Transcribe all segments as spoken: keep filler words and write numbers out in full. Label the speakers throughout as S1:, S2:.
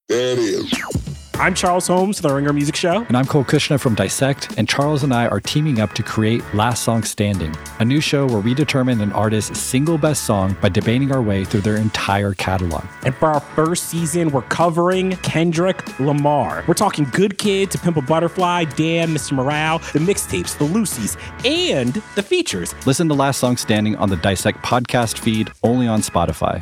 S1: There it is.
S2: I'm Charles Holmes, the Ringer Music Show.
S3: And I'm Cole Kushner from Dissect, and Charles and I are teaming up to create Last Song Standing, a new show where we determine an artist's single best song by debating our way through their entire catalog.
S2: And for our first season, we're covering Kendrick Lamar. We're talking Good Kid to Pimp a Butterfly, Damn, Mister Morale, the mixtapes, the Lucy's, and the features.
S3: Listen to Last Song Standing on the Dissect podcast feed, only on Spotify.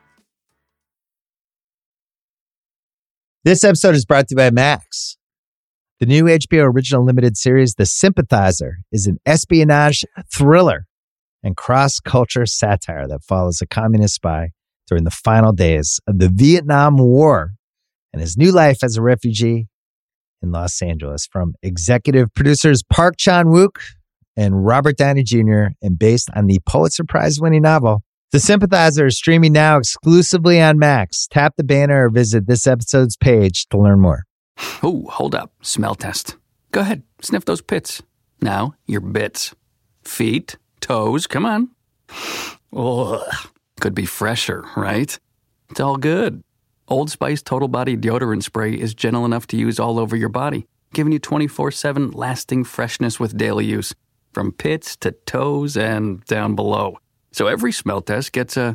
S4: This episode is brought to you by Max. The new H B O original limited series, The Sympathizer, is an espionage thriller and cross-culture satire that follows a communist spy during the final days of the Vietnam War and his new life as a refugee in Los Angeles. From executive producers Park Chan-wook and Robert Downey Junior and based on the Pulitzer Prize-winning novel, The Sympathizer is streaming now exclusively on Max. Tap the banner or visit this episode's page to learn more.
S5: Oh, hold up. Smell test. Go ahead. Sniff those pits. Now, your bits. Feet, toes, come on. Ugh. Could be fresher, right? It's all good. Old Spice Total Body Deodorant Spray is gentle enough to use all over your body, giving you twenty-four seven lasting freshness with daily use. From pits to toes and down below. So every smell test gets a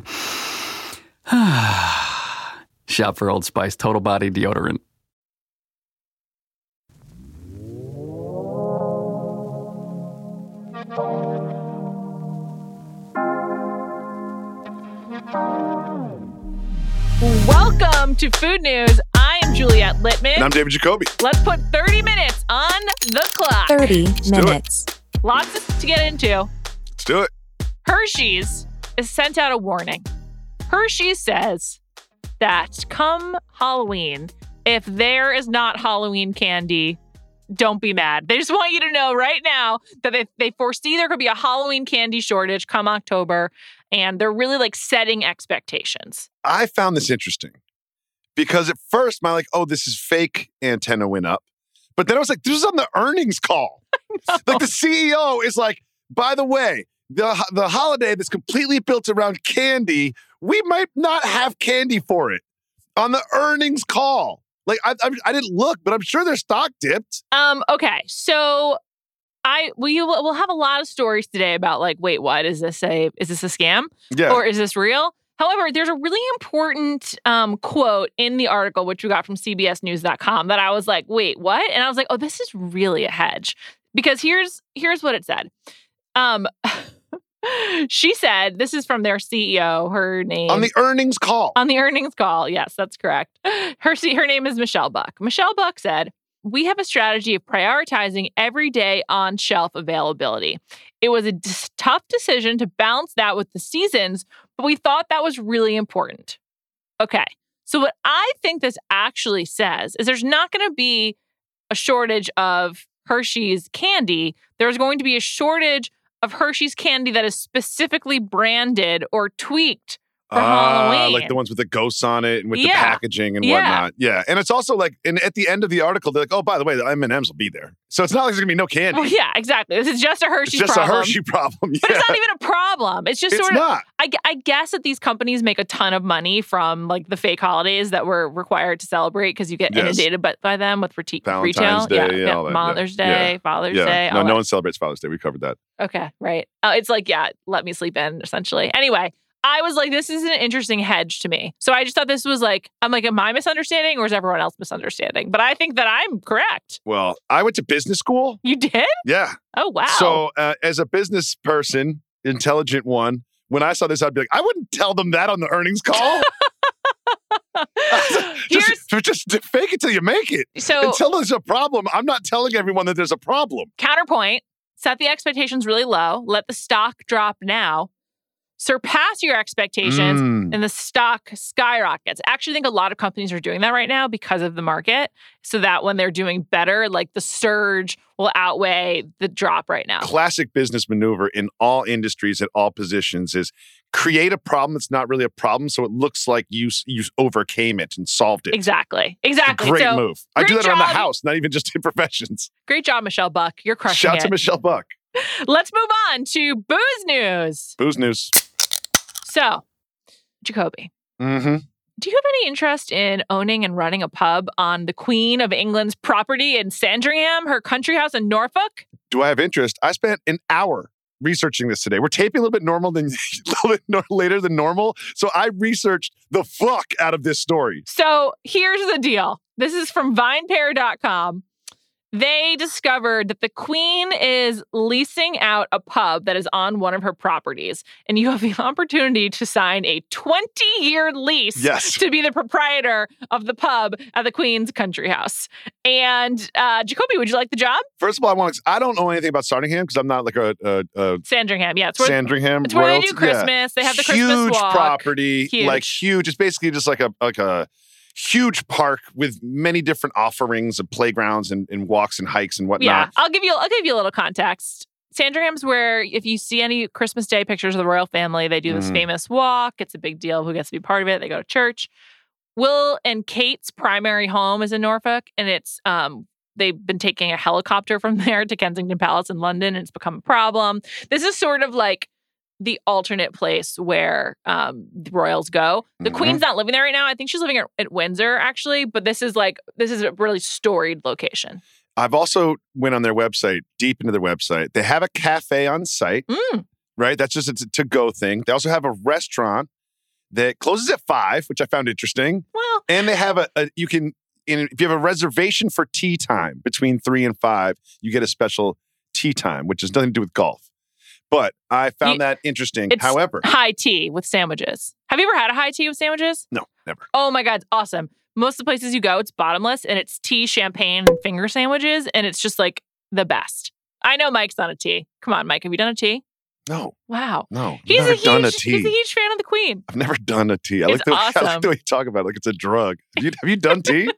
S5: shop for Old Spice Total Body Deodorant.
S6: Welcome to Food News. I am Juliette Littman.
S1: And I'm David Jacoby.
S6: Let's put thirty minutes on the clock.
S7: thirty
S1: Let's
S7: minutes.
S6: Lots to get into.
S1: Let's do it.
S6: Hershey's has sent out a warning. Hershey's says that come Halloween, if there is not Halloween candy, don't be mad. They just want you to know right now that they, they foresee there could be a Halloween candy shortage come October, and they're really like setting expectations.
S1: I found this interesting because at first my like, oh, this is fake antenna went up. But then I was like, this is on the earnings call. Like the C E O is like, by the way, the the holiday that's completely built around candy, we might not have candy for it on the earnings call. Like I, I, I didn't look, but I'm sure their stock dipped.
S6: Um. Okay. So, I we will we'll have a lot of stories today about like, wait, what is this a is this a scam?
S1: Yeah.
S6: Or is this real? However, there's a really important um, quote in the article, which we got from C B S News dot com, that I was like, wait, what? And I was like, oh, this is really a hedge, because here's here's what it said. Um. She said, this is from their C E O, her name.
S1: On the earnings call.
S6: On the earnings call. Yes, that's correct. Her, her name is Michelle Buck. Michelle Buck said, we have a strategy of prioritizing everyday on-shelf availability. It was a d- tough decision to balance that with the seasons, but we thought that was really important. Okay, so what I think this actually says is there's not going to be a shortage of Hershey's candy. There's going to be a shortage of Hershey's candy that is specifically branded or tweaked for
S1: Ah,
S6: Halloween.
S1: like the ones with the ghosts on it and with
S6: Yeah.
S1: the packaging and
S6: Yeah.
S1: whatnot. Yeah. And it's also like, and at the end of the article, they're like, oh, by the way, the M and M's will be there. So it's not like there's going to be no candy.
S6: Well, yeah, exactly. This is just a
S1: it's
S6: Hershey's
S1: just
S6: problem.
S1: a Hershey problem. Yeah.
S6: But it's not even a problem. It's just
S1: It's
S6: sort of,
S1: not.
S6: I, gu- I guess that these companies make a ton of money from like the fake holidays that we're required to celebrate because you get
S1: Yes.
S6: inundated by, by them with reti-
S1: Valentine's
S6: retail.
S1: Day,
S6: yeah,
S1: yeah, all that, yeah.
S6: Mother's Day,
S1: Yeah.
S6: Father's
S1: Yeah.
S6: Day.
S1: No,
S6: all
S1: no
S6: that.
S1: one celebrates Father's Day. We covered that.
S6: Okay, right. Uh, it's like, yeah, let me sleep in, essentially. Anyway, I was like, this is an interesting hedge to me. So I just thought this was like, I'm like, am I misunderstanding or is everyone else misunderstanding? But I think that I'm correct.
S1: Well, I went to business school.
S6: You did?
S1: Yeah.
S6: Oh, wow.
S1: So uh, as a business person, intelligent one, when I saw this, I'd be like, I wouldn't tell them that on the earnings call. just, just, just fake it till you make it.
S6: So
S1: Until there's a problem, I'm not telling everyone that there's a problem.
S6: counterpoint, set the expectations really low. Let the stock drop now. Surpass your expectations
S1: Mm.
S6: and the stock skyrockets. I actually think a lot of companies are doing that right now because of the market, so that when they're doing better, like the surge will outweigh the drop right now.
S1: Classic business maneuver in all industries at all positions is create a problem that's not really a problem, so it looks like you you overcame it and solved it.
S6: Exactly. Exactly.
S1: Great
S6: So,
S1: move. I do
S6: great
S1: that around the
S6: job.
S1: house, not even just in professions.
S6: Great job, Michelle Buck. You're crushing
S1: Shout
S6: it.
S1: to Michelle Buck.
S6: Let's move on to booze news.
S1: Booze news.
S6: So, Jacoby,
S1: Mm-hmm.
S6: Do you have any interest in owning and running a pub on the Queen of England's property in Sandringham, her country house in Norfolk?
S1: Do I have interest? I spent an hour researching this today. We're taping a little bit normal than a little bit no, later than normal. So I researched the fuck out of this story.
S6: So here's the deal. This is from vine pair dot com. They discovered that the Queen is leasing out a pub that is on one of her properties, and you have the opportunity to sign a twenty-year lease
S1: Yes.
S6: to be the proprietor of the pub at the Queen's country house. And uh, Jacoby, would you like the job?
S1: First of all, I want to, I don't know anything about Sandringham because I'm not like a, a, a
S6: Sandringham, yeah. It's where,
S1: Sandringham
S6: it's where they
S1: royalty.
S6: do Christmas.
S1: Yeah.
S6: They have the
S1: huge
S6: Christmas walk.
S1: property,
S6: Huge.
S1: like huge. It's basically just like a like a huge park with many different offerings of playgrounds and, and walks and hikes and whatnot.
S6: Yeah, I'll give you. I'll give you a little context. Sandringham's where if you see any Christmas Day pictures of the royal family, they do this
S1: Mhm.
S6: famous walk. It's a big deal. Who gets to be part of it? They go to church. Will and Kate's primary home is in Norfolk, and it's um they've been taking a helicopter from there to Kensington Palace in London, and it's become a problem. This is sort of like the alternate place where um, the royals go. The
S1: Mhm.
S6: Queen's not living there right now. I think she's living at, at Windsor, actually. But this is like this is a really storied location.
S1: I've also went on their website, deep into their website. They have a cafe on site,
S6: Mm.
S1: right? That's just a t- to-go thing. They also have a restaurant that closes at five, which I found interesting.
S6: Well,
S1: And they have a, a you can, in, if you have a reservation for tea time between three and five, you get a special tea time, which has nothing to do with golf. But I found
S6: You-
S1: that interesting.
S6: it's
S1: However,
S6: high tea with sandwiches. Have you ever had a high tea with sandwiches?
S1: no, never.
S6: Oh my God, it's awesome. Most of the places you go, it's bottomless and it's tea, champagne, and finger sandwiches. And it's just like the best. I know Mike's not a tea. Come on, Mike. Have you done a tea?
S1: No,
S6: Wow.
S1: no.
S6: He's
S1: never
S6: a huge,
S1: done a
S6: he's
S1: tea.
S6: a huge fan of the Queen.
S1: I've never done a tea. I
S6: It's
S1: like, the, I
S6: awesome.
S1: like the way you talk about it like it's a drug. Have you, have you done tea?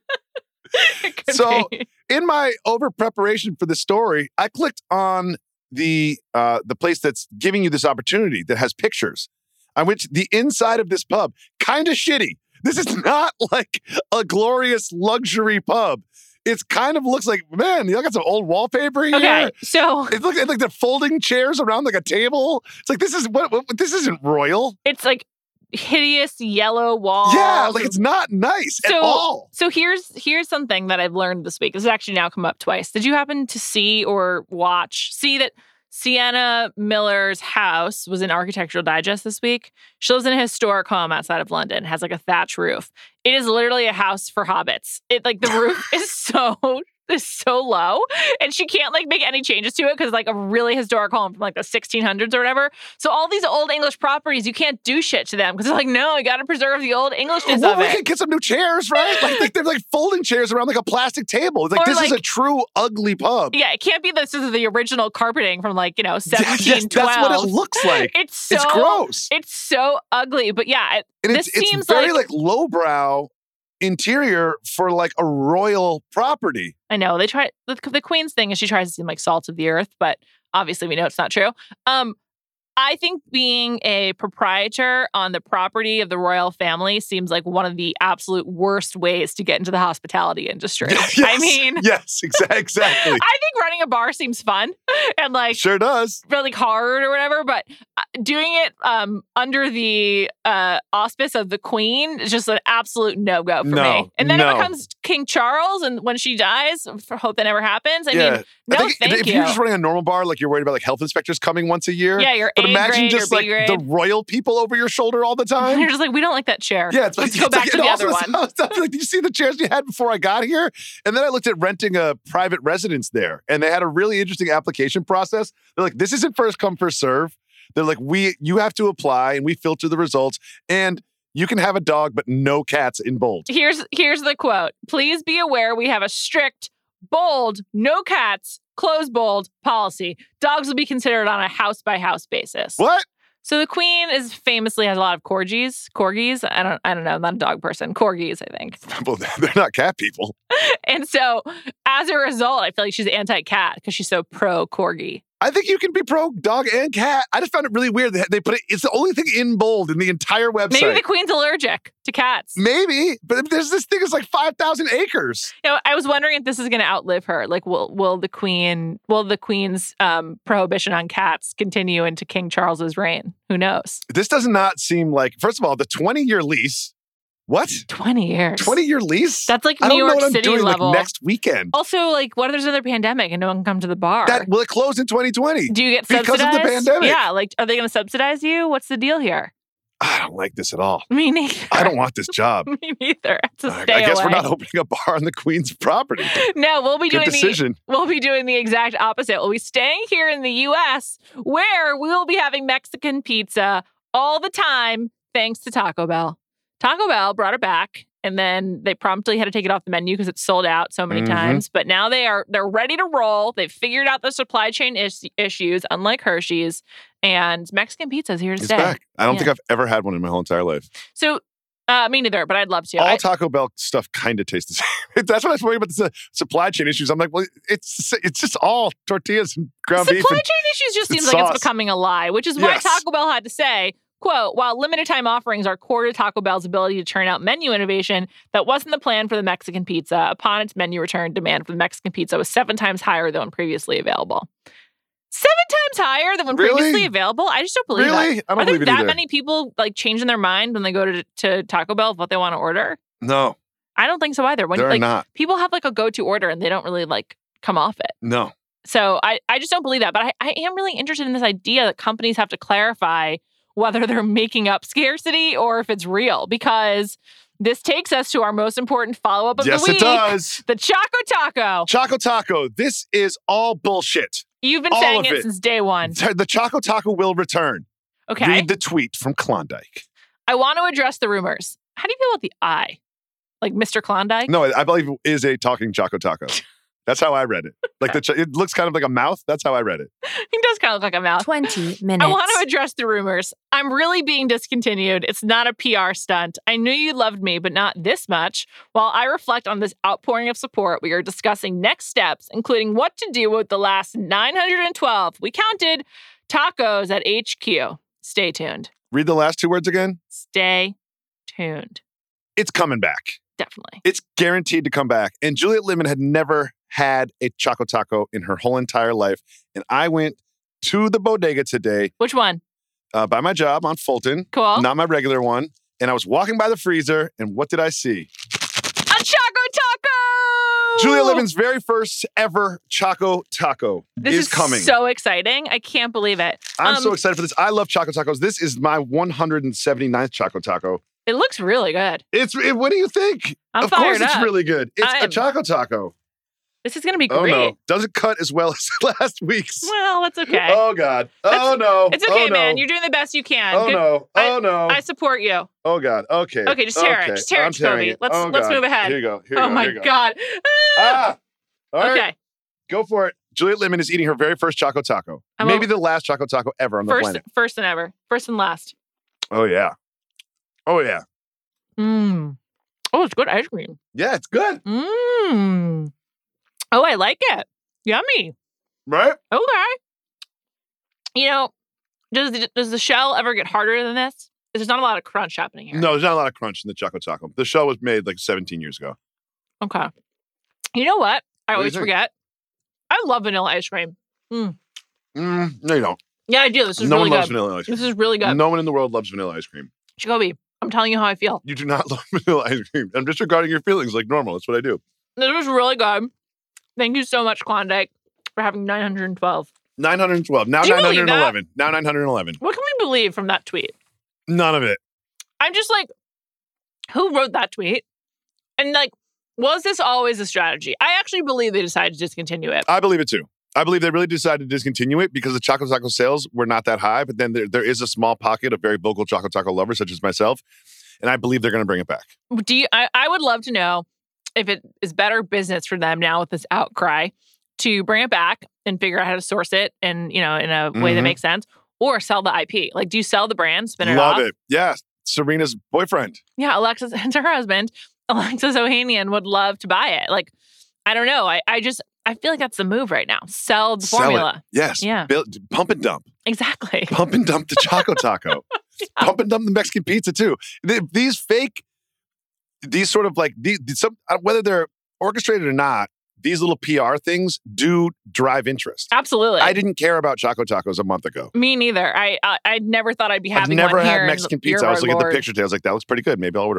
S6: It could
S1: So-
S6: be.
S1: In my over preparation for the story, I clicked on the uh, the place that's giving you this opportunity that has pictures, on which the inside of this pub kind of shitty. This is not like a glorious luxury pub. It's kind of looks like, man, you got some old wallpaper here.
S6: Okay, so
S1: It looks like they're folding chairs around like a table. It's like this is what, what this isn't royal.
S6: it's like hideous yellow walls.
S1: Yeah, like it's not nice at
S6: So-
S1: all.
S6: So here's here's something that I've learned this week. This has actually now come up twice. Did you happen to see or watch, see that Sienna Miller's house was in Architectural Digest this week? She lives in a historic home outside of London, has like a thatch roof. It is literally a house for hobbits. It like the roof is so is so low, and she can't like make any changes to it because like a really historic home from like the sixteen hundreds or whatever. So all these old English properties, you can't do shit to them because they're like, no, you got to preserve the old Englishness
S1: Well,
S6: of
S1: we
S6: it.
S1: can get some new chairs, right? Like, like they're like folding chairs around like a plastic table. It's like
S6: Or
S1: this is a
S6: like-
S1: true ugly pub.
S6: Yeah, it can't be this is the original carpeting from like, you know,
S1: Yes,
S6: seventeen twelve.
S1: that's what it looks like.
S6: It's so
S1: It's gross.
S6: It's so ugly. But yeah, it,
S1: And
S6: this
S1: it's, it's
S6: seems
S1: very
S6: like,
S1: like lowbrow interior for like a royal property.
S6: I know they try the, the Queen's thing is she tries to seem like salt of the earth, but obviously we know it's not true. Um, I think being a proprietor on the property of the royal family seems like one of the absolute worst ways to get into the hospitality industry.
S1: Yes,
S6: I mean,
S1: yes, exa- exactly.
S6: I think running a bar seems fun and like
S1: Sure does.
S6: really hard or whatever, but uh, doing it um, under the uh, auspice of the Queen is just an absolute no-go for
S1: No,
S6: me. And then
S1: no.
S6: it becomes King Charles, and when she dies, I hope that never happens. I
S1: yeah.
S6: mean, no,
S1: I think
S6: thank
S1: if
S6: you.
S1: you're just running a normal bar, like you're worried about like health inspectors coming once a year.
S6: yeah, you're
S1: But
S6: A
S1: imagine
S6: grade
S1: just
S6: or
S1: like
S6: B grade.
S1: the royal people over your shoulder all the time.
S6: You're just like, we don't like that chair.
S1: Yeah, it's
S6: Let's
S1: like,
S6: go
S1: it's
S6: back
S1: like-
S6: to
S1: it
S6: the
S1: also
S6: other one.
S1: sounds- sounds like, do you see the chairs you had before I got here? And then I looked at renting a private residence there, and they had a really interesting application process. They're like, this isn't first come, first serve. They're like, we, you have to apply, and we filter the results, and you can have a dog, but no cats in bold.
S6: Here's here's the quote. Please be aware we have a strict, bold, no cats, close bold policy. Dogs will be considered on a house by house basis.
S1: What?
S6: So the Queen is famously has a lot of corgis. Corgis. I don't. I don't know. I'm not a dog person. Corgis, I think.
S1: Well, they're not cat people.
S6: And so, as a result, I feel like she's anti-cat because she's so pro corgi.
S1: I think you can be pro dog and cat. I just found it really weird that they put it. It's the only thing in bold in the entire website.
S6: Maybe the Queen's allergic to cats.
S1: Maybe, but there's this thing is like five thousand acres.
S6: You know, I was wondering if this is going to outlive her. Like, will will the Queen will the Queen's um, prohibition on cats continue into King Charles's reign? Who knows?
S1: This does not seem like. First of all, the twenty year lease What?
S6: twenty years.
S1: twenty-year lease?
S6: That's like
S1: I
S6: New
S1: don't
S6: York
S1: know what I'm
S6: City
S1: doing
S6: level.
S1: like next weekend.
S6: Also, like, what if there's another pandemic and no one can come to the bar?
S1: That will it close in twenty twenty?
S6: Do you get
S1: because
S6: subsidized?
S1: of the pandemic?
S6: Yeah, like, are they going to subsidize you? What's the deal here?
S1: I don't like this at all.
S6: Me neither.
S1: I don't want this job.
S6: Me neither. It's a
S1: I,
S6: stay
S1: I guess
S6: away.
S1: we're not opening a bar on the Queen's property.
S6: No, we'll be
S1: Good
S6: doing
S1: decision.
S6: the we'll be doing the exact opposite. We'll be staying here in the U S where we will be having Mexican pizza all the time, thanks to Taco Bell. Taco Bell brought it back, and then they promptly had to take it off the menu because it's sold out so many
S1: Mhm.
S6: times. But now they are they're ready to roll. They've figured out the supply chain is- issues, unlike Hershey's, and Mexican pizza is here to
S1: It's
S6: stay.
S1: back. I don't
S6: Yeah.
S1: think I've ever had one in my whole entire life.
S6: So, uh, me neither, but I'd love to.
S1: All
S6: I-
S1: Taco Bell stuff kind of tastes the same. That's what I was worried about, the supply chain issues. I'm like, well, it's it's just all tortillas and ground
S6: Supply
S1: beef. and-
S6: chain issues just
S1: and
S6: seems like
S1: sauce.
S6: it's becoming a lie, which is why
S1: Yes.
S6: Taco Bell had to say, quote, while limited time offerings are core to Taco Bell's ability to churn out menu innovation, that wasn't the plan for the Mexican pizza. Upon its menu return, demand for the Mexican pizza was seven times higher than when previously available. Seven times higher than when
S1: Really?
S6: previously available? I just don't believe
S1: Really?
S6: that.
S1: I don't
S6: Are there
S1: believe it
S6: that
S1: either.
S6: many people like changing their mind when they go to, to Taco Bell of what they want to order?
S1: No,
S6: I don't think so either. When
S1: there are
S6: like
S1: not.
S6: people have like a go-to order and they don't really like come off it.
S1: No.
S6: So I, I just don't believe that. But I, I am really interested in this idea that companies have to clarify whether they're making up scarcity or if it's real, because this takes us to our most important follow-up of
S1: Yes,
S6: the week.
S1: it does.
S6: The Choco Taco.
S1: Choco Taco. This is all bullshit.
S6: You've been
S1: all
S6: saying
S1: of
S6: it,
S1: it.
S6: since day one.
S1: The Choco Taco will return.
S6: Okay.
S1: Read the tweet from Klondike.
S6: I want to address the rumors. How do you feel about the eye? Like Mister Klondike?
S1: No, I believe it is a talking Choco Taco. That's how I read it. Like the, ch- it looks kind of like a mouth. That's how I read it.
S6: He does kind of look like a mouth.
S7: twenty minutes.
S6: I want to address the rumors. I'm really being discontinued. It's not a P R stunt. I knew you loved me, but not this much. While I reflect on this outpouring of support, we are discussing next steps, including what to do with the last nine hundred twelve. We counted tacos at H Q. Stay tuned.
S1: Read the last two words again.
S6: Stay tuned.
S1: It's coming back.
S6: Definitely.
S1: It's guaranteed to come back. And Juliet Lemon had never had a Choco Taco in her whole entire life. And I went to the bodega today
S6: Which one?
S1: uh, by my job on Fulton,
S6: Cool.
S1: not my regular one. And I was walking by the freezer, and what did I see?
S6: A Choco Taco!
S1: Julia Lemon's very first ever Choco Taco
S6: This
S1: is,
S6: is
S1: coming.
S6: so exciting. I can't believe it.
S1: I'm
S6: Um,
S1: so excited for this. I love Choco Tacos. This is my one hundred seventy-ninth Choco Taco.
S6: It looks really good.
S1: It's it, what do you think?
S6: I'm
S1: of course
S6: fired
S1: it's
S6: up.
S1: really good. It's
S6: I
S1: a
S6: am-
S1: Choco Taco.
S6: This is going to be
S1: Oh
S6: great.
S1: no. Doesn't cut as well as last week's.
S6: Well, that's okay.
S1: Oh God. Oh no.
S6: It's okay,
S1: oh, no.
S6: man. You're doing the best you can.
S1: Oh
S6: Good-
S1: no. Oh no.
S6: I support you.
S1: oh God. Okay.
S6: Okay, just tear it.
S1: Okay.
S6: Just tear it,
S1: I'm tearing
S6: Jacoby.
S1: it.
S6: Let's-
S1: Oh,
S6: let's
S1: God.
S6: move ahead.
S1: Here you go. Here you
S6: Oh
S1: go.
S6: my
S1: Here you go.
S6: God.
S1: Ah. All right.
S6: Okay.
S1: Go for it. Juliet Lemon is eating her very first Choco Taco.
S6: I'm
S1: Maybe
S6: a-
S1: the last Choco Taco ever on the
S6: First,
S1: planet.
S6: first and ever. First and last.
S1: Oh yeah. Oh yeah.
S6: Mmm. Oh, it's good ice cream.
S1: Yeah, it's good.
S6: Mmm. Oh, I like it. Yummy.
S1: Right?
S6: Okay. You know, does the, does the shell ever get harder than this? There's not a lot of crunch happening here.
S1: No, there's not a lot of crunch in the Choco Taco. The show was made like seventeen years ago.
S6: Okay. You know what? I
S1: What do you
S6: always
S1: think?
S6: forget. I love vanilla ice cream.
S1: Mm, no, you don't.
S6: Yeah, I do. This is
S1: No
S6: really
S1: one loves
S6: good.
S1: vanilla ice cream.
S6: This is really good.
S1: No one in the world loves vanilla ice cream.
S6: Jacoby, I'm telling you how I feel.
S1: You do not love vanilla ice cream. I'm disregarding your feelings like normal. That's what I do.
S6: This was really good. Thank you so much, Klondike, for having nine hundred twelve.
S1: nine hundred twelve. Now
S6: Do you believe
S1: nine hundred eleven. Now nine hundred eleven.
S6: What can we believe from that tweet?
S1: None of it.
S6: I'm just like, who wrote that tweet? And like, was this always a strategy? I actually believe they decided to discontinue it.
S1: I believe it too. I believe they really decided to discontinue it because the Choco Taco sales were not that high. But then there, there is a small pocket of very vocal Choco Taco lovers, such as myself. And I believe they're going to bring it back.
S6: Do you, I, I would love to know if it is better business for them now with this outcry to bring it back and figure out how to source it and, you know, in a way that
S1: Mhm.
S6: makes sense, or sell the I P. Like, do you sell the brand, spin it
S1: Love
S6: off?
S1: it. Yeah. Serena's boyfriend.
S6: Yeah, Alexis, and her husband, Alexis Ohanian, would love to buy it. Like, I don't know. I, I just, I feel like that's the move right now. Sell the
S1: Sell it.
S6: formula.
S1: Yes.
S6: Yeah.
S1: Build, pump and dump.
S6: Exactly.
S1: Pump and dump the Choco Taco. Pump and dump the Mexican pizza too. Th- These fake, these sort of like, these, some, uh, whether they're orchestrated or not, these little P R things do drive interest.
S6: Absolutely.
S1: I didn't care about Choco Tacos a month ago.
S6: Me neither. I, I I never thought I'd be
S1: I've
S6: having
S1: never
S6: one
S1: had
S6: here in
S1: Mexican
S6: your
S1: pizza. I was looking at the
S6: Lord.
S1: picture today. I was like, that looks pretty good. Maybe I'll order one.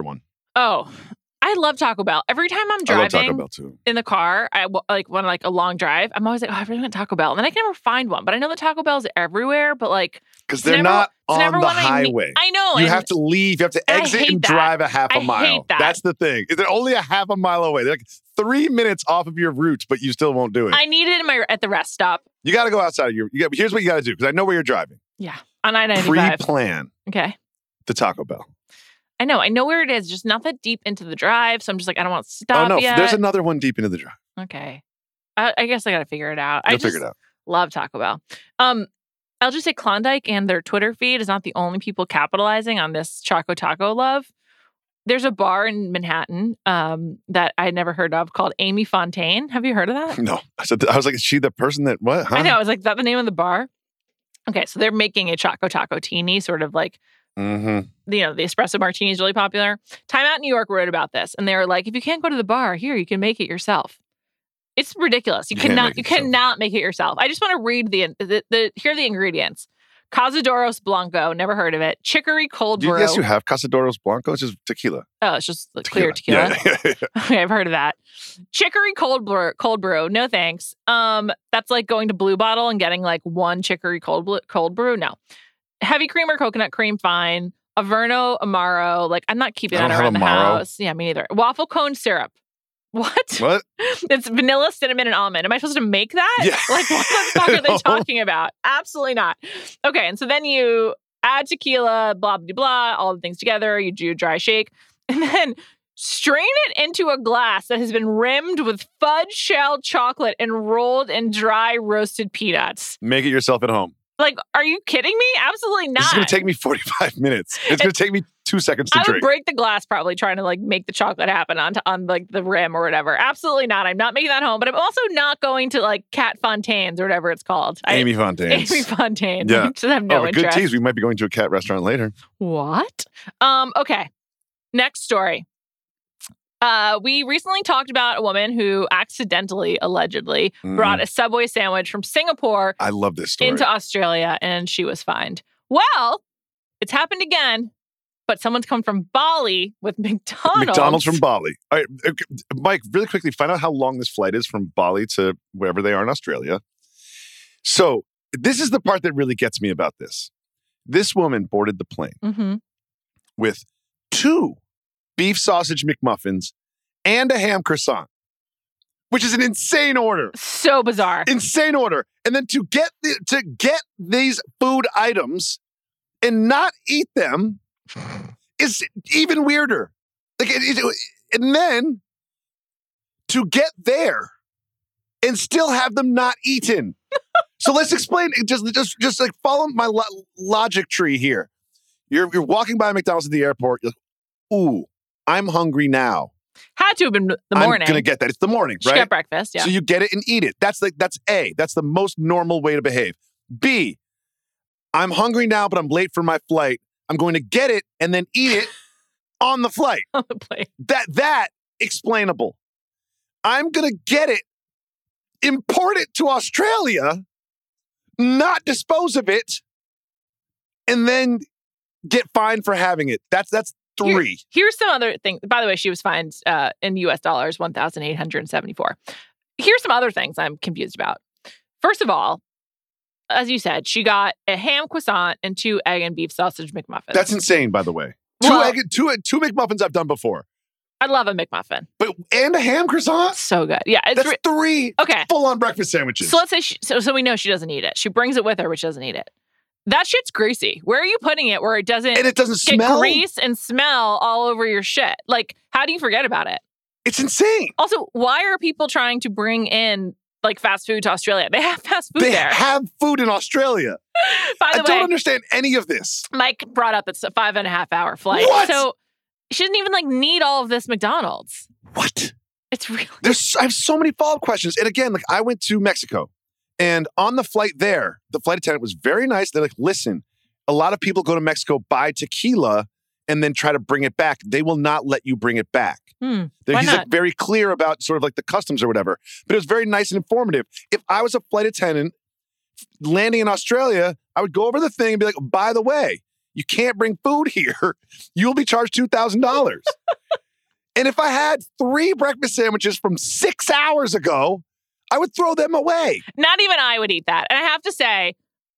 S6: Oh, I love Taco Bell. Every time I'm
S1: I love
S6: driving
S1: Taco Bell too.
S6: in the car, I w- like when like a long drive, I'm always like, oh, I really want Taco Bell. And then I can never find one. But I know that Taco Bell's everywhere, but like,
S1: Because
S6: it's
S1: they're
S6: never-
S1: not
S6: it's
S1: on
S6: never
S1: the
S6: one I need-
S1: highway.
S6: I know.
S1: You
S6: and
S1: have to leave. You have to
S6: I
S1: exit
S6: hate
S1: and
S6: that.
S1: drive a half a
S6: I
S1: mile.
S6: hate that.
S1: That's the thing. They're only a half a mile away. They're like three minutes off of your route, but you still won't do it.
S6: I need it in my at the rest stop.
S1: You got to go outside of your. You got, here's what you got to do because I know where you're driving.
S6: Yeah, on I ninety-five.
S1: Pre-plan
S6: Okay.
S1: the Taco Bell.
S6: I know. I know where it is. Just not that deep into the drive. So I'm just like, I don't want to stop
S1: oh no,
S6: yet.
S1: there's another one deep into the drive.
S6: Okay. I, I guess I got to figure it out. I
S1: You'll
S6: just
S1: figure it out.
S6: love Taco Bell. Um, I'll just say Klondike and their Twitter feed is not the only people capitalizing on this Choco Taco love. There's a bar in Manhattan um, that I never heard of called Amy Fontaine. Have you heard of that?
S1: No, I said I was like, is she the person that what? Huh?
S6: I know. I was like, is that the name of the bar? Okay, so they're making a Choco Taco Teeny, sort of like,
S1: Mm-hmm.
S6: you know, the espresso martini is really popular. Time Out New York wrote about this, and they were like, if you can't go to the bar, here, you can make it yourself. It's ridiculous. You,
S1: You can't
S6: cannot
S1: make
S6: you
S1: it yourself.
S6: cannot make it yourself. I just want to read the, the, the here are the ingredients. Cazadoros Blanco, never heard of it. Chicory cold
S1: You,
S6: brew.
S1: yes, you have Casadoros Blanco. It's just tequila.
S6: Oh, it's just the clear tequila.
S1: Yeah, yeah, yeah.
S6: Okay, I've heard of that. Chicory cold brew, cold brew. No thanks. Um, that's like going to Blue Bottle and getting like one chicory cold brew, cold brew. No. Heavy cream or coconut cream, fine. Averno Amaro. Like I'm not keeping
S1: I
S6: that
S1: don't have
S6: around the
S1: Amaro.
S6: house. Yeah, me neither. Waffle cone syrup. What?
S1: What?
S6: It's vanilla, cinnamon, and almond. Am I supposed to make that?
S1: Yeah.
S6: Like, what the fuck are they
S1: No.
S6: talking about? Absolutely not. Okay, and so then you add tequila, blah, blah, blah, all the things together. You do a dry shake. And then strain it into a glass that has been rimmed with fudge shell chocolate and rolled in dry roasted peanuts.
S1: Make it yourself at home.
S6: Like, are you kidding me? Absolutely not.
S1: This is going to take me forty-five minutes. It's going to take me two seconds to
S6: I would
S1: drink.
S6: break the glass probably trying to like make the chocolate happen on on like the rim or whatever. Absolutely not. I'm not making that home, but I'm also not going to like Cat Fontaine's or whatever it's called. I-
S1: Amy Fontaine's.
S6: Amy Fontaine.
S1: Yeah.
S6: Just have no
S1: oh,
S6: interest.
S1: good tease. We might be going to a cat restaurant later.
S6: What? Um, okay. Next story. Uh, we recently talked about a woman who accidentally, allegedly,
S1: Mm.
S6: brought a Subway sandwich from Singapore
S1: I love this story.
S6: into Australia and she was fined. Well, it's happened again, but someone's come from Bali with McDonald's.
S1: McDonald's from Bali. All right, okay, Mike, really quickly, find out how long this flight is from Bali to wherever they are in Australia. So this is the part that really gets me about this. This woman boarded the plane
S6: Mm-hmm.
S1: with two beef sausage McMuffins and a ham croissant, which is an insane order.
S6: So bizarre.
S1: Insane order. And then to get the, to get these food items and not eat them is even weirder. Like, it, it, and then to get there and still have them not eaten. So let's explain. Just, just, just like follow my lo- logic tree here. You're, you're walking by McDonald's at the airport. You're like, ooh, I'm hungry now.
S6: Had to have been the morning.
S1: I'm gonna get that. It's the morning,
S6: She
S1: right?
S6: got breakfast, yeah.
S1: So you get it and eat it. That's like that's A. That's the most normal way to behave. B. I'm hungry now, but I'm late for my flight. I'm going to get it and then eat it on the flight.
S6: on the plate.
S1: That that explainable. I'm gonna get it, import it to Australia, not dispose of it, and then get fined for having it. That's that's three.
S6: Here, here's some other things. By the way, she was fined uh, in U S dollars, one thousand eight hundred seventy-four. Here's some other things I'm confused about. First of all, as you said, she got a ham croissant and two egg and beef sausage McMuffins.
S1: That's insane, by the way. Two
S6: Well-
S1: egg, two two McMuffins I've done before,
S6: I love a McMuffin.
S1: but and a ham croissant.
S6: So good. Yeah. It's
S1: That's
S6: re-
S1: three
S6: okay.
S1: full on breakfast sandwiches.
S6: So let's say she, so. So we know she doesn't eat it. She brings it with her, but she doesn't eat it. That shit's greasy. Where are you putting it where it doesn't
S1: and it doesn't
S6: get
S1: smell.
S6: grease and smell all over your shit? Like, how do you forget about it?
S1: It's insane.
S6: Also, why are people trying to bring in like fast food to Australia? They have fast food
S1: They
S6: there.
S1: have food in Australia.
S6: By the
S1: I
S6: way,
S1: don't understand any of this.
S6: Mike brought up it's a five and a half hour flight.
S1: What?
S6: So she doesn't even like need all of this McDonald's.
S1: What?
S6: It's really
S1: There's I have so many follow-up questions. And again, like I went to Mexico, and on the flight there, the flight attendant was very nice. They're like, listen, a lot of people go to Mexico, buy tequila, and then try to bring it back. They will not let you bring it back.
S6: Hmm.
S1: They're-
S6: Why
S1: He's
S6: not?
S1: like very clear about sort of like the customs or whatever. But it was very nice and informative. If I was a flight attendant landing in Australia, I would go over the thing and be like, by the way, you can't bring food here. You'll be charged two thousand dollars. And if I had three breakfast sandwiches from six hours ago, I would throw them away.
S6: Not even I would eat that. And I have to say,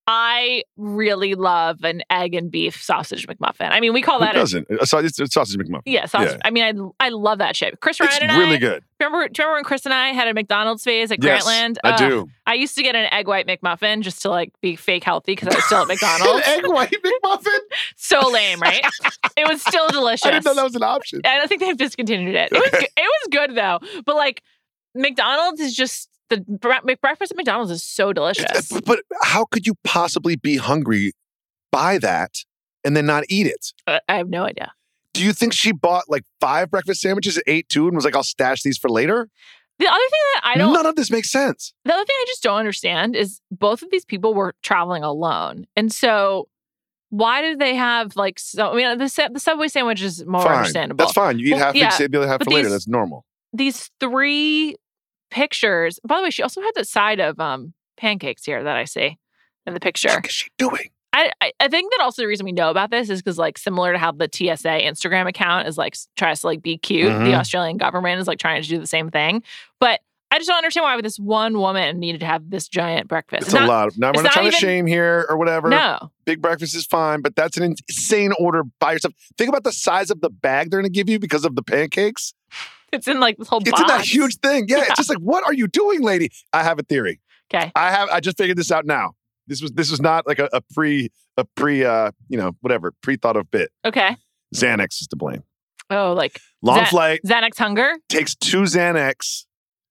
S6: I really love an egg and beef sausage McMuffin. I mean, we call
S1: Who
S6: that
S1: doesn't? A, so it's, it's sausage McMuffin.
S6: Yeah, sausage.
S1: Yeah.
S6: I mean, I I love that shit. Chris Ryan
S1: It's
S6: and
S1: really
S6: I,
S1: good.
S6: Remember, do you remember when Chris and I had a McDonald's phase at
S1: Yes,
S6: Grantland?
S1: I
S6: Ugh.
S1: do.
S6: I used to get an egg white McMuffin just to like be fake healthy because I was still at McDonald's.
S1: An egg white McMuffin?
S6: So lame, right? It was still delicious.
S1: I didn't know that was an option.
S6: I don't think they've discontinued it. It was
S1: Okay.
S6: good. It was good though. But like McDonald's is just the bre- breakfast at McDonald's is so delicious.
S1: But how could you possibly be hungry, buy that, and then not eat it?
S6: Uh, I have no idea.
S1: Do you think she bought like five breakfast sandwiches, ate two, and was like, I'll stash these for later?
S6: The other thing that I don't
S1: None of this makes sense.
S6: The other thing I just don't understand is both of these people were traveling alone. And so why did they have like, so, I mean, the, the Subway sandwich is more
S1: Fine.
S6: understandable.
S1: That's fine. You eat
S6: Well,
S1: half,
S6: yeah,
S1: and save the other half
S6: but
S1: for later.
S6: these-
S1: That's normal.
S6: These three pictures, by the way, she also had the side of um, pancakes here that I see in the picture.
S1: What is she doing?
S6: I, I I think that also the reason we know about this is because like similar to how the T S A Instagram account is like tries to like be cute,
S1: Mhm.
S6: the Australian government is like trying to do the same thing. But I just don't understand why this one woman needed to have this giant breakfast.
S1: It's a
S6: not-
S1: lot. Now,
S6: it's
S1: we're not
S6: not
S1: trying to
S6: even-
S1: shame here or whatever.
S6: No.
S1: Big breakfast is fine, but that's an insane order by yourself. Think about the size of the bag they're going to give you because of the pancakes.
S6: It's in like this whole
S1: It's
S6: box.
S1: in that huge thing. Yeah,
S6: Yeah.
S1: it's just like, what are you doing, lady? I have a theory.
S6: Okay.
S1: I have. I just figured this out now. This was this was not like a, a pre a pre uh you know whatever pre thought of bit.
S6: Okay.
S1: Xanax is to blame.
S6: Oh, like
S1: Long
S6: Xan-
S1: flight,
S6: Xanax hunger?
S1: takes two Xanax,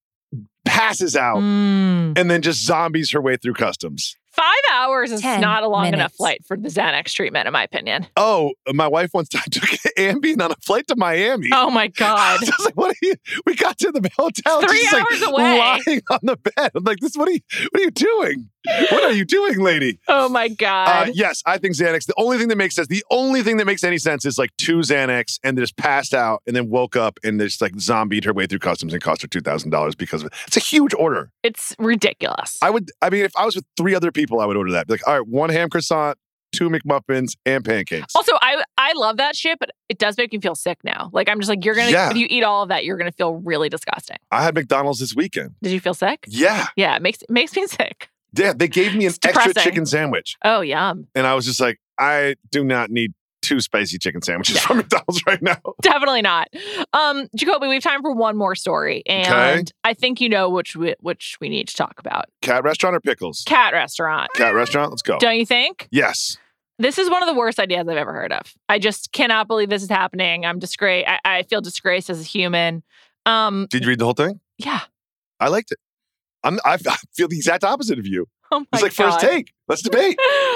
S1: passes out,
S6: Mm.
S1: and then just zombies her way through customs.
S6: Five hours is
S7: Ten
S6: not a long enough
S7: minutes.
S6: flight for the Xanax treatment, in my opinion.
S1: Oh, my wife once time took Ambien on a flight to Miami.
S6: Oh my God.
S1: I was like, what are you? We got to the hotel.
S6: Three
S1: she's
S6: hours
S1: like
S6: away.
S1: lying on the bed. I'm like, this. What are you? What are you doing? What are you doing, lady?
S6: Oh my God.
S1: Uh, yes, I think Xanax. The only thing that makes sense, the only thing that makes any sense is like two Xanax and just passed out and then woke up and just like zombied her way through customs and cost her two thousand dollars because of it. It's a huge order.
S6: It's ridiculous.
S1: I would, I mean, if I was with three other people, I would order that. Be like, all right, one ham croissant, two McMuffins, and pancakes.
S6: Also, I I love that shit, but it does make me feel sick now. Like I'm just like, you're gonna
S1: Yeah.
S6: if you eat all of that, you're gonna feel really disgusting.
S1: I had McDonald's this weekend.
S6: Did you feel sick?
S1: Yeah.
S6: Yeah, it makes it makes me sick.
S1: Yeah, they gave me an
S6: It's
S1: extra
S6: depressing.
S1: chicken sandwich.
S6: Oh, yum.
S1: And I was just like, I do not need two spicy chicken sandwiches from McDonald's right now.
S6: Definitely not. Um, Jacoby, we have time for one more story. And
S1: Okay.
S6: I think you know which we, which we need to talk about.
S1: Cat restaurant or pickles?
S6: Cat restaurant.
S1: Cat restaurant, let's go.
S6: Don't you think?
S1: Yes.
S6: This is one of the worst ideas I've ever heard of. I just cannot believe this is happening. I'm disgraced. I, I feel disgraced as a human. Um,
S1: Did you read the whole thing?
S6: yeah.
S1: I liked it. I'm, I I feel the exact opposite of you.
S6: Oh my
S1: It's like
S6: God.
S1: first take. Let's debate.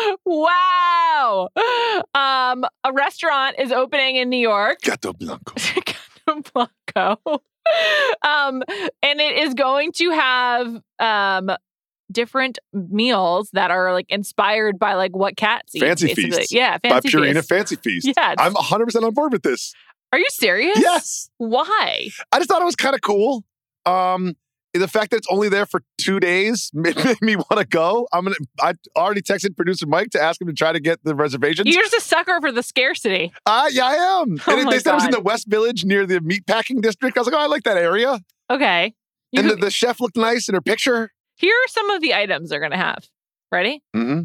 S6: Wow. Um, a restaurant is opening in New York.
S1: Gato Blanco.
S6: Gato Blanco. Um, and it is going to have um different meals that are like inspired by like what cats eat.
S1: Fancy
S6: basically.
S1: feasts.
S6: Yeah,
S1: By
S6: fancy
S1: Purina
S6: feast.
S1: Fancy Feast.
S6: Yeah, it's-
S1: I'm one hundred percent on board with this.
S6: Are you serious?
S1: Yes.
S6: Why?
S1: I just thought it was kind of cool. Um, the fact that it's only there for two days made, made me want to go. I'm gonna. I already texted producer Mike to ask him to try to get the reservations.
S6: You're just a sucker for the scarcity.
S1: Uh, yeah, I am.
S6: Oh
S1: and it-
S6: my
S1: they said it was in
S6: God.
S1: the West Village near the meatpacking district. I was like, oh, I like that area.
S6: Okay. You
S1: And the,
S6: could-
S1: the chef looked nice in her picture.
S6: here are some of the items they're gonna have. Ready?
S1: Mm-hmm.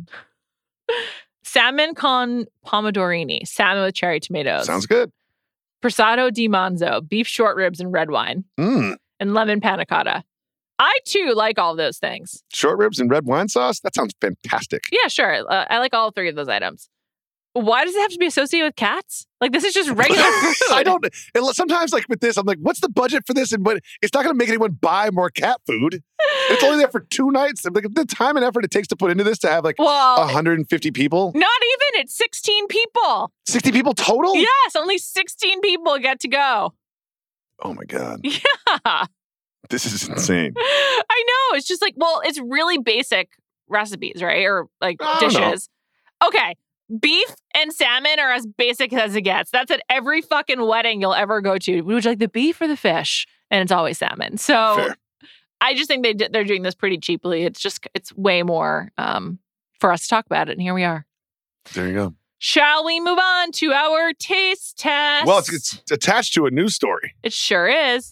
S6: Salmon con pomodorini, salmon with cherry tomatoes.
S1: Sounds good.
S6: Persado di manzo, beef short ribs and red wine,
S1: Mm.
S6: and lemon panna cotta. I too like all those things.
S1: Short ribs and red wine sauce. That sounds fantastic.
S6: Yeah, sure. Uh, I like all three of those items. Why does it have to be associated with cats? Like this is just regular food.
S1: I don't. And sometimes, like with this, I'm like, what's the budget for this? And what? It's not going to make anyone buy more cat food. It's only there for two nights. Like the time and effort it takes to put into this to have like
S6: Well,
S1: one hundred fifty people,
S6: not even. It's sixteen people.
S1: sixty people total.
S6: Yes, only sixteen people get to go.
S1: Oh my god,
S6: Yeah.
S1: this is insane.
S6: I know. It's just like, well, it's really basic recipes, right? Or like
S1: I don't know.
S6: dishes. Okay. Beef and salmon are as basic as it gets. That's at every fucking wedding you'll ever go to. Would you like the beef or the fish? And it's always salmon. So
S1: Fair.
S6: I just think they d- they're doing this pretty cheaply. It's just, it's way more um, for us to talk about it. And here we are.
S1: There you go.
S6: Shall we move on to our taste test?
S1: Well, it's, it's attached to a news story.
S6: It sure is.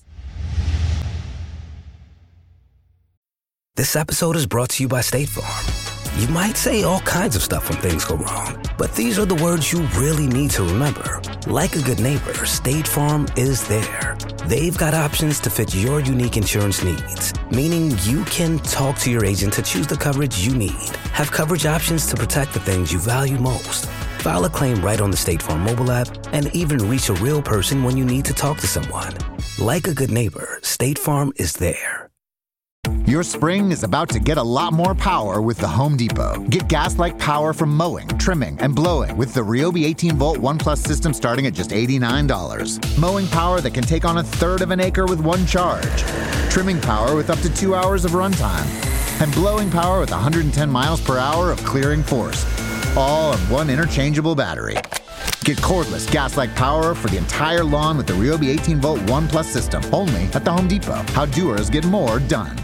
S7: This episode is brought to you by State Farm. You might say all kinds of stuff when things go wrong, but these are the words you really need to remember. Like a good neighbor, State Farm is there. They've got options to fit your unique insurance needs, meaning you can talk to your agent to choose the coverage you need, have coverage options to protect the things you value most, file a claim right on the State Farm mobile app, and even reach a real person when you need to talk to someone. Like a good neighbor, State Farm is there.
S8: Your spring is about to get a lot more power with the Home Depot. Get gas-like power from mowing, trimming, and blowing with the Ryobi eighteen volt One Plus system starting at just eighty-nine dollars. Mowing power that can take on a third of an acre with one charge. Trimming power with up to two hours of runtime. And blowing power with one hundred ten miles per hour of clearing force. All on one interchangeable battery. Get cordless gas-like power for the entire lawn with the Ryobi eighteen volt One Plus system. Only at the Home Depot. How doers get more done.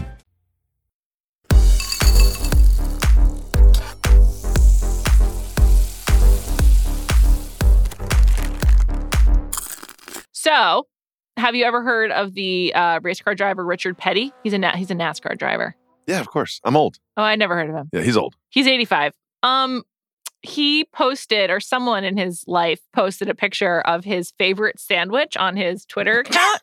S6: So, have you ever heard of the uh, race car driver Richard Petty? He's a Na- he's a NASCAR driver.
S1: Yeah, of course. I'm old.
S6: Oh, I never heard of him.
S1: Yeah, he's old.
S6: He's eighty-five. Um, he posted, or someone in his life posted a picture of his favorite sandwich on his Twitter account.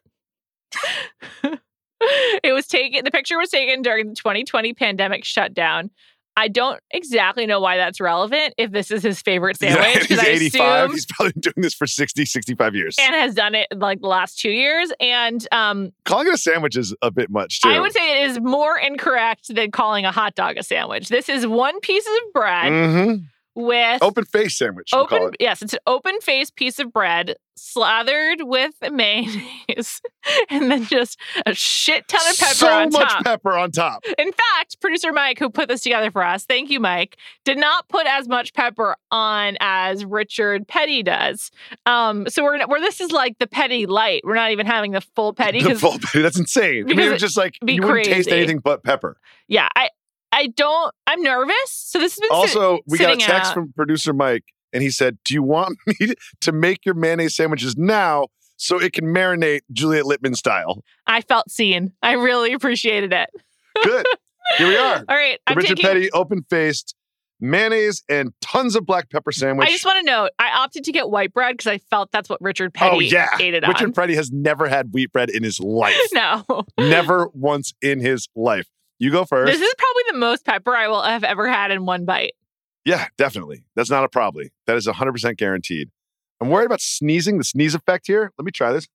S6: It was taken. The picture was taken during the twenty twenty pandemic shutdown. I don't exactly know why that's relevant if this is his favorite sandwich.
S1: Yeah, he's
S6: I
S1: eighty-five.
S6: assume,
S1: He's probably been doing this for sixty, sixty-five years.
S6: and has done it like the last two years. And um,
S1: calling it a sandwich is a bit much, too.
S6: I would say it is more incorrect than calling a hot dog a sandwich. This is one piece of bread
S1: Mm-hmm.
S6: with
S1: Open face sandwich. we'll call
S6: open.
S1: it.
S6: Yes, it's an open faced piece of bread slathered with mayonnaise, and then just a shit ton of pepper
S1: so
S6: on
S1: much
S6: top.
S1: pepper on top.
S6: In fact, producer Mike, who put this together for us, thank you, Mike, did not put as much pepper on as Richard Petty does. Um, so we're we're this is like the Petty light. We're not even having the full Petty.
S1: The full petty. That's insane. I mean,
S6: because
S1: it was just like,
S6: be
S1: you wouldn't taste
S6: crazy.
S1: anything but pepper.
S6: Yeah, I I don't. I'm nervous. So this has been sit-
S1: Also, we got a
S6: sitting
S1: text
S6: out.
S1: from producer Mike, and he said, do you want me to make your mayonnaise sandwiches now so it can marinate Juliet Littman style?
S6: I felt seen. I really appreciated it.
S1: Good. Here we are.
S6: All right,
S1: The
S6: I'm
S1: Richard
S6: taking.
S1: Petty open-faced mayonnaise and tons of black pepper sandwich.
S6: I just want to note, I opted to get white bread because I felt that's what Richard Petty
S1: oh, yeah.
S6: ate it
S1: Richard
S6: on.
S1: Petty has never had wheat bread in his life.
S6: No.
S1: Never once in his life. You go first.
S6: This is probably the most pepper I will have ever had in one bite.
S1: Yeah, definitely. That's not a probably. That is one hundred percent guaranteed. I'm worried about sneezing, the sneeze effect here. Let me try this.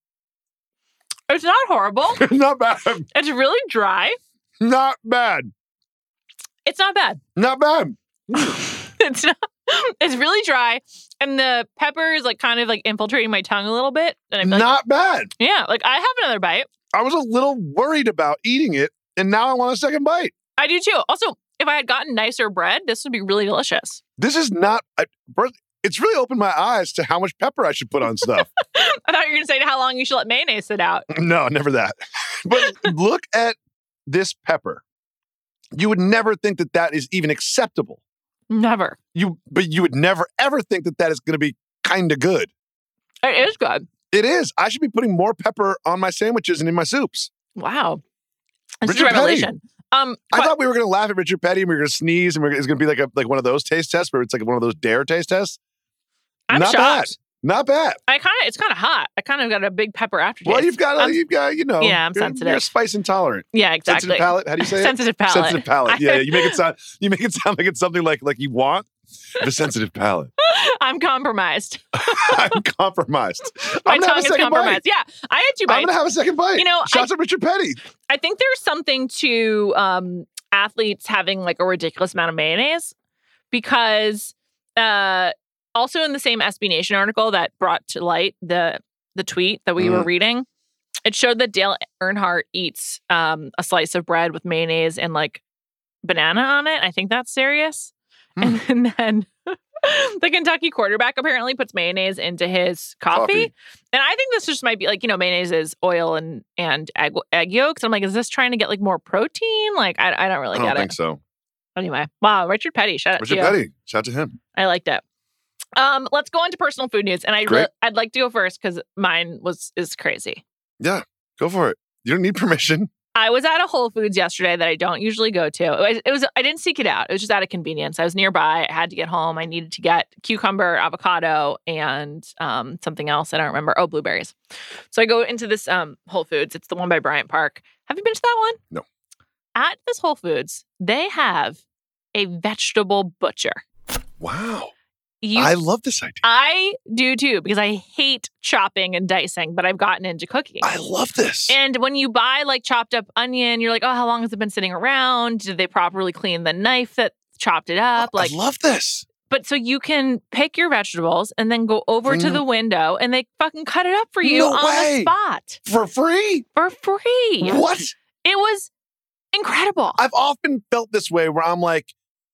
S6: It's not horrible.
S1: Not bad.
S6: It's really dry.
S1: Not bad.
S6: It's not bad.
S1: Not bad.
S6: It's not. It's really dry, and the pepper is like kind of like infiltrating my tongue a little bit. And I'm like,
S1: Not bad.
S6: yeah, like I have another bite.
S1: I was a little worried about eating it, and now I want a second bite.
S6: I do too. Also, if I had gotten nicer bread, this would be really delicious.
S1: This is not, I, it's really opened my eyes to how much pepper I should put on stuff.
S6: I thought you were going to say how long you should let mayonnaise sit out.
S1: No, never that. But look at this pepper. You would never think that that is even acceptable.
S6: Never.
S1: You, but you would never ever think that that is going to be kind of good.
S6: It is good.
S1: It is. I should be putting more pepper on my sandwiches and in my soups.
S6: Wow. This
S1: Richard
S6: is a revelation. Um,
S1: I
S6: but-
S1: thought we were going to laugh at Richard Petty and we were going to sneeze and we we're, it's going to be like a like one of those taste tests where it's like one of those dare taste tests.
S6: I'm
S1: Not
S6: shocked.
S1: bad. Not bad.
S6: I kind of, it's kind of hot. I kind of got a big pepper aftertaste.
S1: Well, you've got, a,
S6: I'm-
S1: you've got, you know.
S6: Yeah, I'm
S1: you're,
S6: sensitive.
S1: You're spice intolerant.
S6: Yeah, exactly.
S1: Sensitive palate. How do you say it?
S6: Sensitive palate.
S1: Sensitive palate. Yeah, yeah. You make it sound. You make it sound like it's something like like you want. The sensitive palate.
S6: I'm compromised.
S1: I'm compromised.
S6: My
S1: I'm gonna have
S6: tongue
S1: a
S6: is
S1: second
S6: compromised.
S1: bite.
S6: Yeah, I had two
S1: I'm
S6: bites.
S1: gonna have a second bite.
S6: You know,
S1: Shots at Richard Petty.
S6: I think there's something to um, athletes having like a ridiculous amount of mayonnaise because uh, also in the same S B Nation article that brought to light the the tweet that we
S1: Mhm.
S6: were reading, it showed that Dale Earnhardt eats um, a slice of bread with mayonnaise and like banana on it. I think that's serious.
S1: Hmm.
S6: And then the Kentucky quarterback apparently puts mayonnaise into his coffee.
S1: Coffee.
S6: And I think this just might be like, you know, mayonnaise is oil and and egg, egg yolks. I'm like, is this trying to get like more protein? Like, I, I don't really
S1: I don't
S6: get
S1: think
S6: it.
S1: so.
S6: Anyway, wow, Richard Petty, shout out
S1: Richard
S6: to you.
S1: Petty. Shout out to him.
S6: I liked it. Um, let's go into personal food news, and I
S1: Great.
S6: re- I'd like to go first because mine was is crazy.
S1: Yeah, go for it. You don't need permission.
S6: I was at a Whole Foods yesterday that I don't usually go to. It was, it was I didn't seek it out. It was just out of convenience. I was nearby. I had to get home. I needed to get cucumber, avocado, and um, something else. I don't remember. Oh, blueberries. So I go into this um, Whole Foods. It's the one by Bryant Park. Have you been to that one?
S1: No.
S6: At this Whole Foods, they have a vegetable butcher.
S1: Wow.
S6: You,
S1: I love this idea.
S6: I do too, because I hate chopping and dicing, but I've gotten into cooking.
S1: I love this.
S6: And when you buy like chopped up onion, you're like, oh, how long has it been sitting around? Did they properly clean the knife that chopped it up? Like,
S1: I love this.
S6: But so you can pick your vegetables and then go over
S1: Bring
S6: to
S1: them-
S6: the window and they fucking cut it up for you
S1: No
S6: on
S1: way.
S6: the spot
S1: For free?
S6: for free.
S1: What?
S6: It was incredible.
S1: I've often felt this way where I'm like,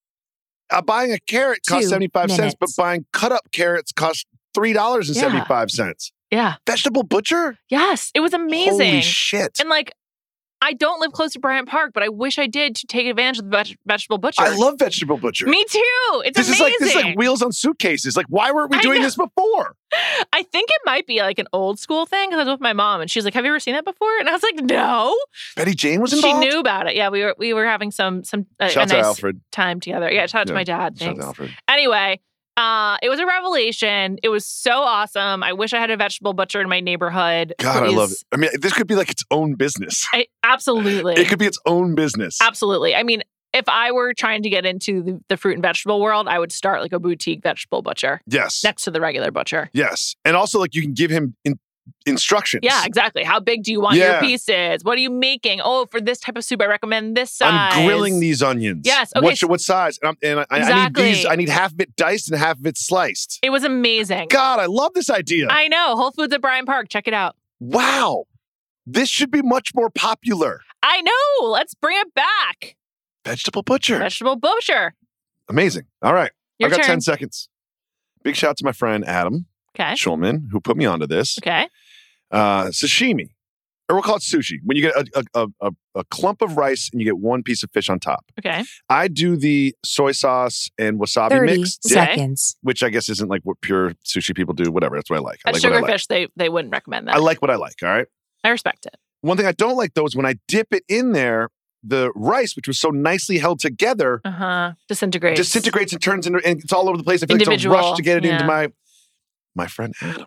S1: uh, buying a carrot costs
S9: Two
S1: seventy-five cents, but
S9: minutes.
S1: buying cut up carrots costs three dollars and seventy-five cents.
S6: yeah.
S1: Vegetable butcher?
S6: Yes. It was amazing.
S1: Holy shit.
S6: And like, I don't live close to Bryant Park, but I wish I did to take advantage of the veg- vegetable butcher.
S1: I love vegetable butcher.
S6: Me too. It's
S1: this
S6: amazing.
S1: is like this is like wheels on suitcases. Like, why weren't we
S6: I
S1: doing
S6: know.
S1: this before?
S6: I think it might be like an old school thing because I was with my mom and she's like, "Have you ever seen that before?" And I was like, "No."
S1: Betty Jane was
S6: She
S1: involved.
S6: knew about it. Yeah, we were we were having some some uh,
S1: Shout
S6: a
S1: out to
S6: nice
S1: Alfred.
S6: time together. Yeah, shout out to
S1: Yeah.
S6: my dad.
S1: Shout out
S6: Thanks.
S1: to Alfred.
S6: Anyway, uh, it was a revelation. It was so awesome. I wish I had a vegetable butcher in my neighborhood.
S1: God, I
S6: Please.
S1: love it. I mean, this could be like its own business.
S6: I, absolutely.
S1: It could be its own business.
S6: Absolutely. I mean, if I were trying to get into the, the fruit and vegetable world, I would start like a boutique vegetable butcher
S1: Yes.
S6: next to the regular butcher.
S1: Yes. And also, like, you can give him in- instructions.
S6: Yeah, exactly. How big do you want
S1: Yeah.
S6: your pieces? What are you making? Oh, for this type of soup, I recommend this size.
S1: I'm grilling these onions.
S6: Yes, okay,
S1: What,
S6: so-
S1: what size? And, I'm, and I, I need
S6: Exactly.
S1: these. I need half of it diced and half of it sliced.
S6: It was amazing.
S1: God, I love this idea.
S6: I know. Whole Foods at Bryant Park. Check it out.
S1: Wow. This should be much more popular.
S6: I know. Let's bring it back.
S1: Vegetable butcher.
S6: Vegetable butcher.
S1: Amazing. All right.
S6: Your
S1: I got
S6: turn.
S1: ten seconds. Big shout out to my friend Adam
S6: Okay.
S1: Schulman, who put me onto this.
S6: Okay.
S1: Uh, sashimi, or we'll call it sushi. When you get a, a, a, a clump of rice and you get one piece of fish on top.
S6: Okay.
S1: I do the soy sauce and wasabi
S9: thirty
S1: mix, dip,
S9: seconds.
S1: which I guess isn't like what pure sushi people do. Whatever. That's what I like. I
S6: At
S1: like what I like.
S6: Sugarfish, they they wouldn't recommend that.
S1: I like what I like. All right.
S6: I respect it.
S1: One thing I don't like though is when I dip it in there, the rice, which was so nicely held together,
S6: Uh huh. Disintegrates.
S1: disintegrates and turns into, and it's all over the place. I feel like it's a
S6: Individual,
S1: rush to get it
S6: yeah.
S1: into my, my friend Adam.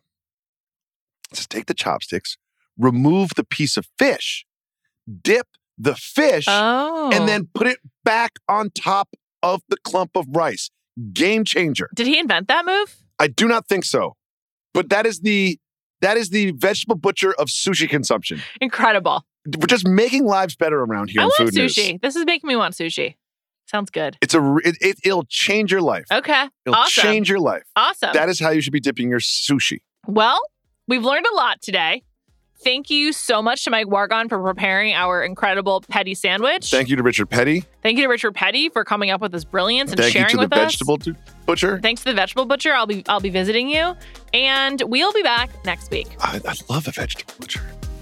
S1: Just take the chopsticks, remove the piece of fish, dip the fish,
S6: Oh.
S1: and then put it back on top of the clump of rice. Game changer.
S6: Did he invent that move?
S1: I do not think so, but that is the that is the vegetable butcher of sushi consumption.
S6: Incredible.
S1: We're just making lives better around here
S6: I
S1: in
S6: want
S1: food news.
S6: sushi. This is making me want sushi. Sounds good.
S1: It's a re- it, it, it'll change your life.
S6: Okay.
S1: It'll
S6: awesome.
S1: change your life.
S6: Awesome.
S1: That is how you should be dipping your sushi.
S6: Well, we've learned a lot today. Thank you so much to Mike Wargon for preparing our incredible petty sandwich.
S1: Thank you to Richard Petty.
S6: Thank you to Richard Petty for coming up with this brilliance and
S1: Thank you
S6: sharing
S1: to the
S6: with us.
S1: vegetable tu- butcher.
S6: Thanks to the vegetable butcher. I'll be I'll be visiting you, and we'll be back next week.
S1: I, I love a vegetable butcher.